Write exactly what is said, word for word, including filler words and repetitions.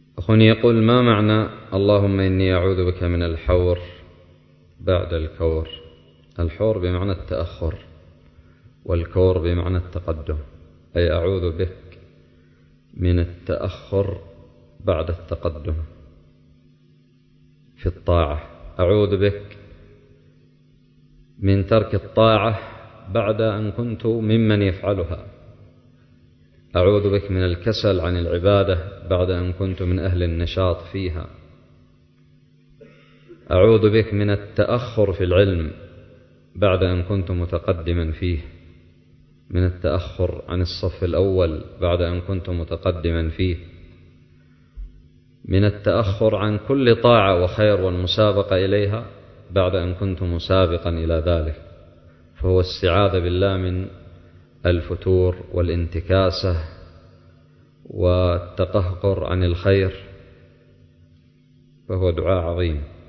أخوني يقول: ما معنى اللهم إني أعوذ بك من الحور بعد الكور؟ الحور بمعنى التأخر، والكور بمعنى التقدم، أي أعوذ بك من التأخر بعد التقدم في الطاعة، أعوذ بك من ترك الطاعة بعد أن كنت ممن يفعلها، أعوذ بك من الكسل عن العبادة بعد أن كنت من أهل النشاط فيها، أعوذ بك من التأخر في العلم بعد أن كنت متقدما فيه، من التأخر عن الصف الأول بعد أن كنت متقدما فيه، من التأخر عن كل طاعة وخير والمسابقة إليها بعد أن كنت مسابقا إلى ذلك. فهو استعاذة بالله من الفتور والانتكاسة والتقهقر عن الخير، فهو دعاء عظيم.